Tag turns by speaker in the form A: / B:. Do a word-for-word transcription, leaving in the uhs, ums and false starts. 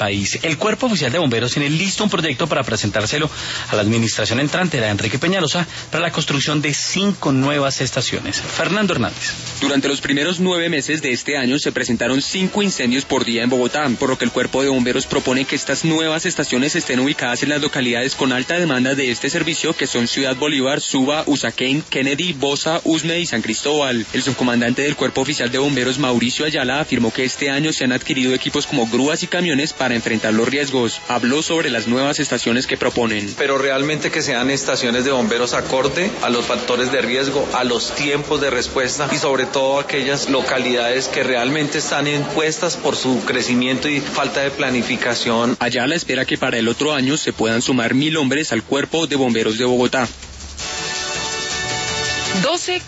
A: país. El Cuerpo Oficial de Bomberos tiene listo un proyecto para presentárselo a la administración entrante, la de Enrique Peñalosa, para la construcción de cinco nuevas estaciones. Fernando Hernández.
B: Durante los primeros nueve meses de este año se presentaron cinco incendios por día en Bogotá, por lo que el Cuerpo de Bomberos propone que estas nuevas estaciones estén ubicadas en las localidades con alta demanda de este servicio, que son Ciudad Bolívar, Suba, Usaquén, Kennedy, Bosa, Usme y San Cristóbal. El subcomandante del Cuerpo Oficial de Bomberos, Mauricio Ayala, afirmó que este año se han adquirido equipos como grúas y camiones para enfrentar los riesgos. Habló sobre las nuevas estaciones que proponen.
C: Pero realmente que sean estaciones de bomberos acorde a los factores de riesgo, a los tiempos de respuesta y sobre todo aquellas localidades que realmente están impuestas por su crecimiento y falta de planificación.
B: Ayala espera que para el otro año se puedan sumar mil hombres al Cuerpo de Bomberos de Bogotá.
D: doce